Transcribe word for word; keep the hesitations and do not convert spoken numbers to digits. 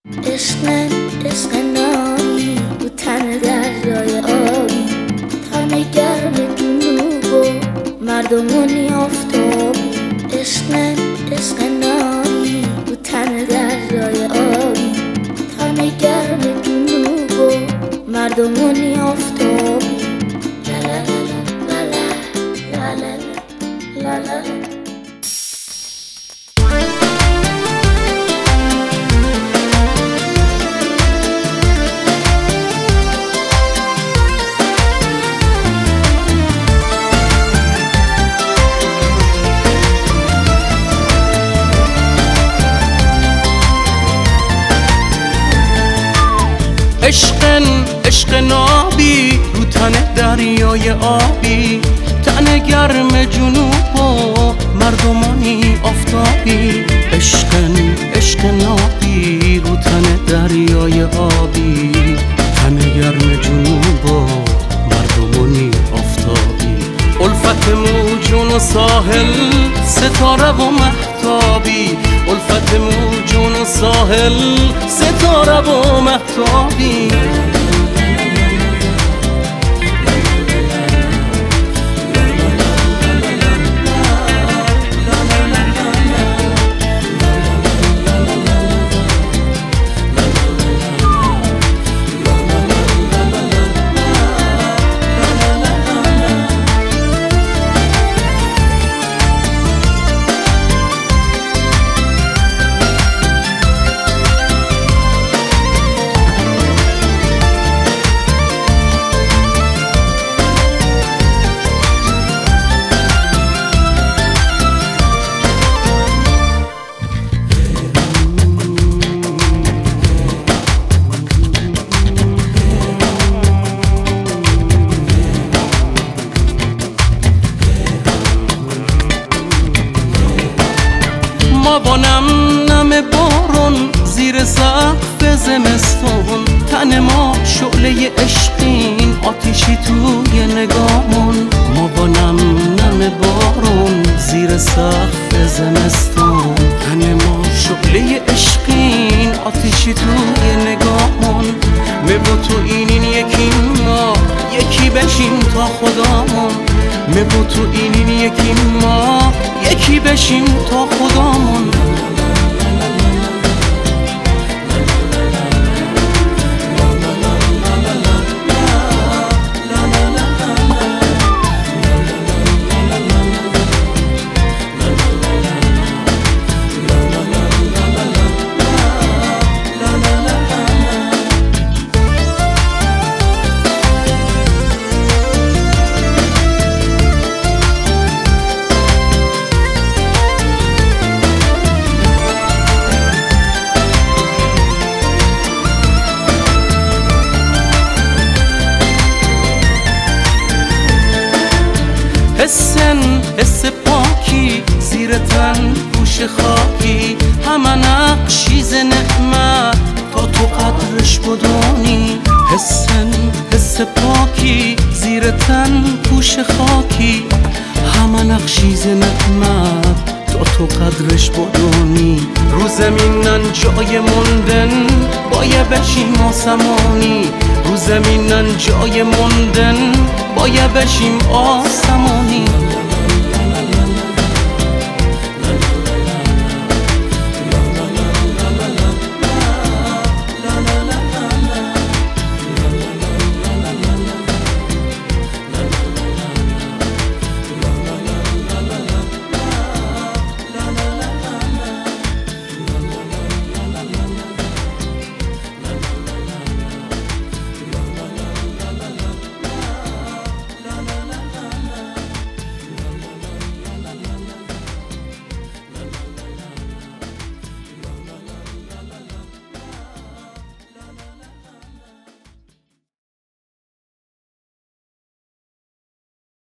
عشق عشق نایی رو تن دریای آبی، تن گرم جنوب و مردمونی آفتابی. عشق عشق نایی رو تن دریای آبی، تن گرم جنوب و مردمونی آفتابی. لا لا لا لا لا لا لا لا لا. عشقن عشق نابی رو تن دریای آبی، تن گرم جنوب و مردمانی آفتابی. عشقن عشق نابی رو تن دریای آبی، تن گرم جنوب و مردمانی آفتابی. الفت موجون و ساحل، ستاره و مهتابی. الفت موجون و ساحل، ستاره و مهتابی. ما با نم نم بارون زیر سقف زمستون، تن ما شعله عشقین آتیشی توی نگامون. ما با نم نم بارون زیر سقف زمستون، تن ما شعله عشقین آتیشی توی نگامون. می با تو اینین یکی ما یکی بشیم تا خدامون. می با تو اینین یکی ما یکی بشیم تا خدامون. حسن حس پاکی زیر تن پوش خاکی، همه نقشیز نعمت تا تو قدرش بدونی. حسن حس پاکی زیر تن پوش خاکی، همه نقشیز نعمت تا تو قدرش بدونی. رو زمینن جای موندن باید بشیم آسمانی. رو زمینن جای موندن باید بشیم آسمانی.